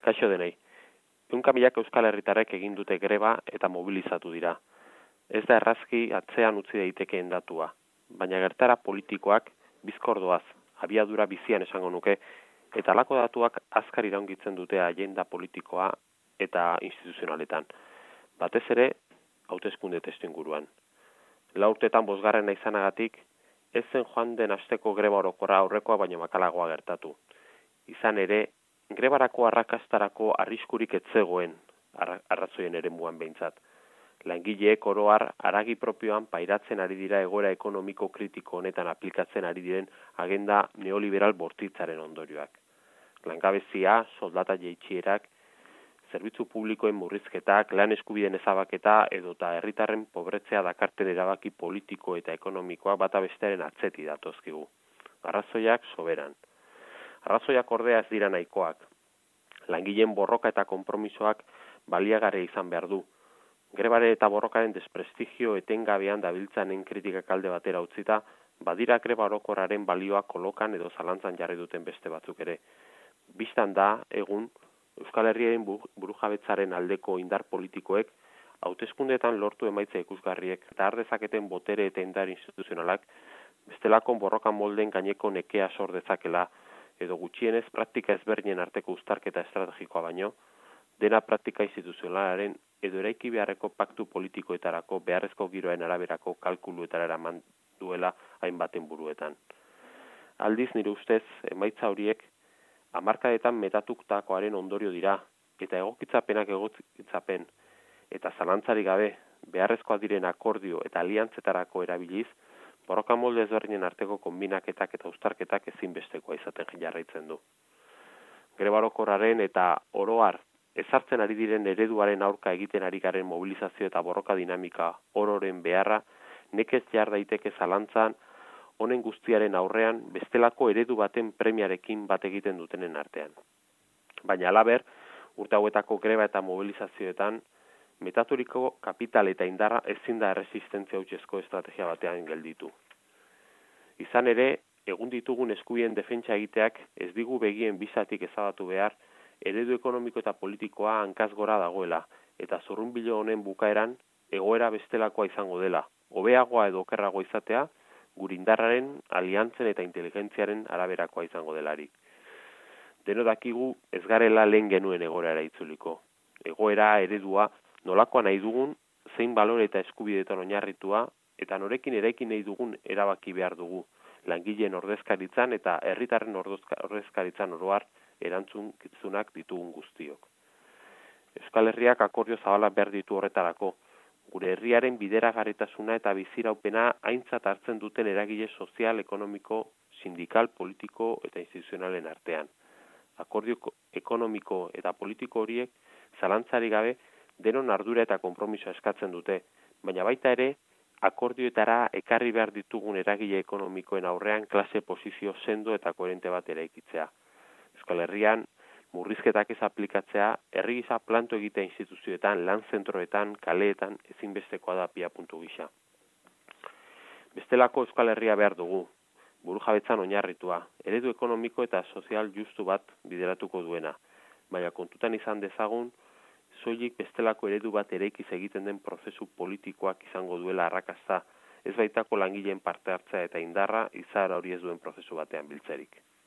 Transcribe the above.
Kaixo denei. Ehunka milaka euskal herritarrek egin dute greba eta mobilizatu dira. Ez da errazki atzean utzi daitekeen datua, baina gertara politikoak bizkordoaz, abiadura bizian esango nuke, eta halako datuak azkar iraungitzen dute agenda politikoa eta instituzionaletan. Batez ere, hauteskunde testuinguruan. 4 urtetan 5. izanagatik, ez zen joan den asteko greba orokorra aurrekoa baino makalagoa gertatu. Izan ere, grebarako arrakastarako arriskurik ez zegoen arrazoien eremuan behintzat. Langileek oro har haragi propioan pairatzen ari dira egoera ekonomiko kritiko honetan aplikatzen ari diren agenda neoliberal bortitzaren ondorioak. Langabezia, soldata jaitsierak, zerbitzu publikoen murrizketak, lan eskubideen ezabaketa edota herritarren pobretzea dakarten erabaki politiko eta ekonomikoa bata bestearen atzeti datozkigu. Arrazoiak soberan. Arrazoiak ordea ez dira nahikoak. Langileen borroka eta konpromisoak baliagarria izan behar du. Grebare eta borrokaren desprestigio etengabean dabiltzanen kritikak alde batera utzita, badira greba orokorraren balioa kolokan edo zalantzan jarri duten beste batzuk ere. Bistan da, egun, Euskal Herriaren burujabetzaren aldeko indar politikoek, hauteskundeetan lortu emaitza ikusgarriek eta har dezaketen botere eta indar instituzionalak, bestelako borroka molden gaineko nekea sor dezakela, edo gutxienez praktika ezberdinen arteko uztarketa estrategikoa baino, dena praktika instituzionalaren edo eraiki beharreko paktu politikoetarako beharrezko giroen araberako kalkuluetara eraman duela hainbaten buruetan. Aldiz nire ustez, emaitza horiek hamarkadetan metatutakoaren ondorio dira, eta egokitzapen eta zalantzarik gabe beharrezkoa diren akordio eta aliantzetarako erabiliz, borroka molde ezberdinen arteko konbinaketak eta uztarketak ezinbestekoa izaten jarraitzen du. Greba orokorraren eta oro har ezartzen ari diren ereduaren aurka egiten ari garen mobilizazio eta borroka dinamika ororen beharra nekez jar daiteke zalantzan honen guztiaren aurrean bestelako eredu baten premiarekin bat egiten dutenen artean. Baina halaber, urte hauetako greba eta mobilizazioetan metaturiko kapital eta indarra ezin da erresistentzia hutsezko estrategia batean gelditu. Izan ere, egun ditugun eskubideen defentsa egiteak ez digu begien bizatik ezabatu behar eredu ekonomiko eta politikoa hankaz gora dagoela, eta zurrunbilo honen bukaeran egoera bestelakoa izango dela, hobeagoa edo okerragoa izatea, gure indarraren, aliantzen eta inteligentziaren araberakoa izango delarik. Deno dakigu ez garela lehen genuen egoera itzuliko. Egoera eredua nolakoa nahi dugun, zein balore eta eskubideetan oinarritua, eta norekin eraikin nahi dugun erabaki behar dugu, langileen ordezkaritzan eta herritarren ordezkaritzan oro har erantzunkizunak ditugun guztiok. Euskal Herriak akordio zabala behar ditu horretarako, gure herriaren bideragarritasuna eta biziraupena aintzat hartzen duten eragile sozial, ekonomiko, sindikal, politiko eta instituzionalen artean. Akordio ekonomiko eta politiko horiek zalantzari gabe denon ardura eta konpromisoa eskatzen dute, baina baita ere akordioetara ekarri behar ditugun eragile ekonomikoen aurrean klase posizio sendo eta koherente bat eraikitzea. Euskal Herrian murrizketak ez aplikatzea, herri gisa planto egitea instituzioetan, lan zentroetan, kaleetan ezinbestekoa da abiapuntu gisa. Bestelako Euskal Herria behar dugu, burujabetzan oinarritua, eredu ekonomiko eta sozial justu bat bideratuko duena, baina kontutan izan dezagun, soilik bestelako eredu bat eraikiz egiten den prozesu politikoak izango duela arrakasta, ez baitako langileen parte hartzea eta indarra izaera hori ez duen prozesu batean biltzerik.